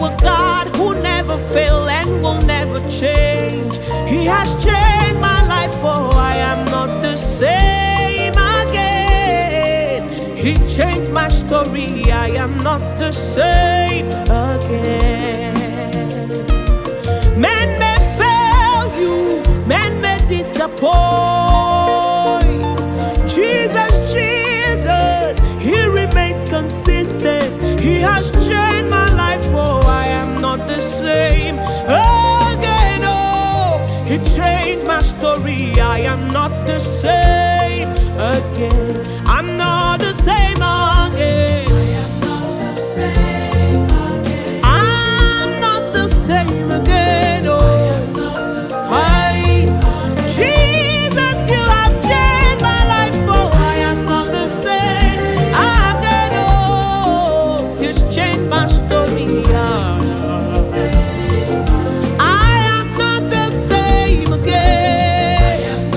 a God who never fail and will never change. He has changed my life, for I am not the same again. He changed my story, I am not the same again. Men may fail you, men may disappoint. Jesus, Jesus, He remains consistent. He has changed my life, for I am not the same again. Oh, He changed my story, I am not the same again. I'm not the same again. I'm not the same again. Oh, Jesus, you have changed my life, for I am not the same again. Oh, He's changed my story. I am not the same again.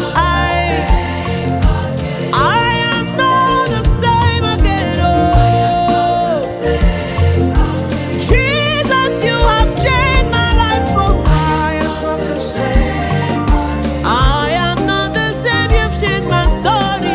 I am not the same again. Oh, Jesus, you have changed my life, for I am not the same. I am not the same. You've changed my story.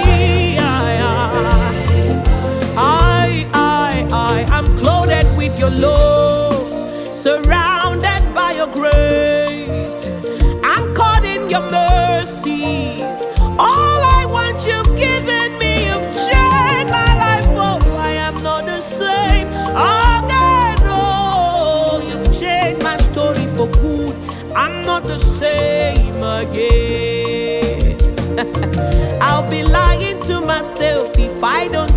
I'm clothed with your love, surrounded by your grace. I'm caught in your mercies. All I want, you've given me. You've changed my life, oh, I am not the same again. Oh, you've changed my story for good. I'm not the same again. I'll be lying to myself if I don't